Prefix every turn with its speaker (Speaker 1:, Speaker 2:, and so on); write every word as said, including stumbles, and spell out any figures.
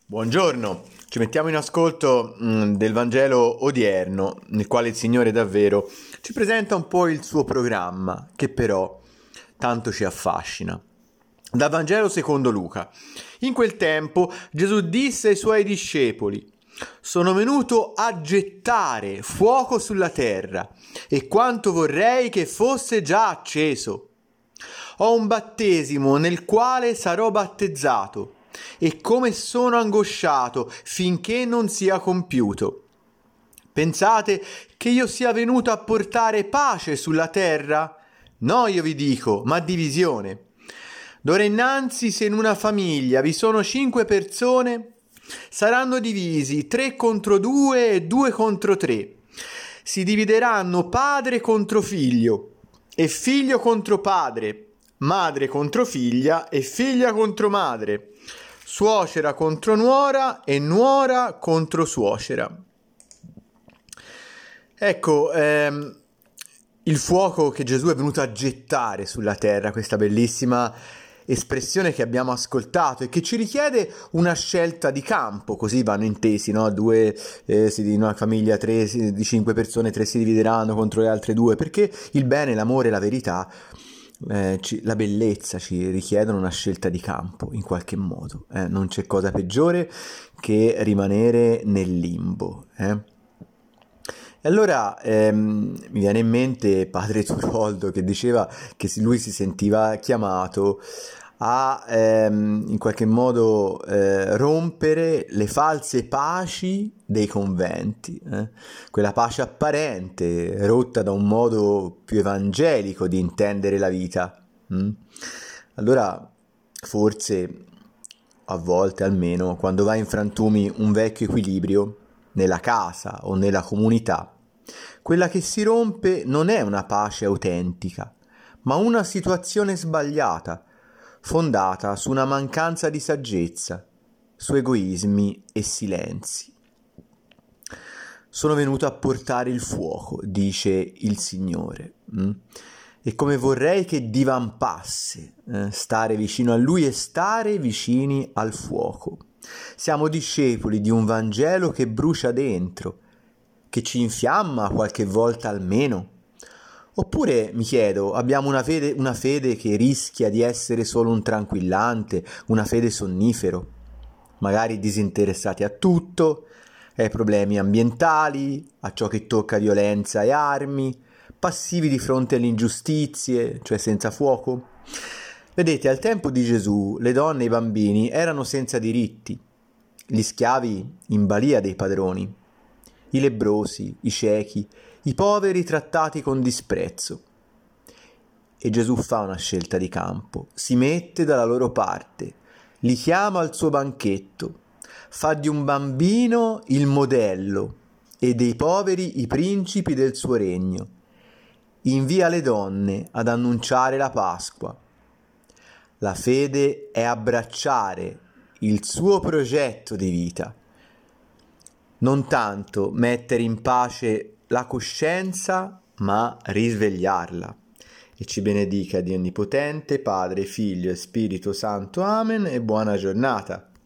Speaker 1: Buongiorno, ci mettiamo in ascolto mh, del Vangelo odierno, nel quale il Signore davvero ci presenta un po' il suo programma, che però tanto ci affascina. Dal Vangelo secondo Luca. In quel tempo Gesù disse ai suoi discepoli: «Sono venuto a gettare fuoco sulla terra, e quanto vorrei che fosse già acceso. Ho un battesimo nel quale sarò battezzato, e come sono angosciato finché non sia compiuto. Pensate che io sia venuto a portare pace sulla terra? No, io vi dico, ma divisione. D'ora innanzi, se in una famiglia vi sono cinque persone, saranno divisi tre contro due e due contro tre. Si divideranno padre contro figlio e figlio contro padre, madre contro figlia e figlia contro madre, suocera contro nuora e nuora contro suocera». Ecco, ehm, il fuoco che Gesù è venuto a gettare sulla terra, questa bellissima espressione che abbiamo ascoltato e che ci richiede una scelta di campo, così vanno intesi, no? Due, eh, si, in una famiglia tre, di cinque persone, tre si divideranno contro le altre due, perché il bene, l'amore, la verità, eh, ci, la bellezza ci richiedono una scelta di campo, in qualche modo. Eh? Non c'è cosa peggiore che rimanere nel limbo, eh? E allora ehm, mi viene in mente padre Turoldo che diceva che lui si sentiva chiamato a ehm, in qualche modo eh, rompere le false paci dei conventi, eh? Quella pace apparente, rotta da un modo più evangelico di intendere la vita. Mm? Allora forse a volte almeno quando va in frantumi un vecchio equilibrio nella casa o nella comunità, quella che si rompe non è una pace autentica, ma una situazione sbagliata, fondata su una mancanza di saggezza, su egoismi e silenzi. Sono venuto a portare il fuoco, dice il Signore, mm? E come vorrei che divampasse, eh? Stare vicino a Lui e stare vicini al fuoco. Siamo discepoli di un Vangelo che brucia dentro, che ci infiamma qualche volta almeno. Oppure, mi chiedo, abbiamo una fede, una fede che rischia di essere solo un tranquillante, una fede sonnifero, magari disinteressati a tutto, ai problemi ambientali, a ciò che tocca violenza e armi, passivi di fronte alle ingiustizie, cioè senza fuoco. Vedete, al tempo di Gesù le donne e i bambini erano senza diritti, gli schiavi in balia dei padroni, i lebbrosi, i ciechi, i poveri trattati con disprezzo. E Gesù fa una scelta di campo, si mette dalla loro parte, li chiama al suo banchetto, fa di un bambino il modello e dei poveri i principi del suo regno, invia le donne ad annunciare la Pasqua. La fede è abbracciare il suo progetto di vita, non tanto mettere in pace la coscienza, ma risvegliarla. E ci benedica Dio Onnipotente, Padre, Figlio e Spirito Santo. Amen e buona giornata.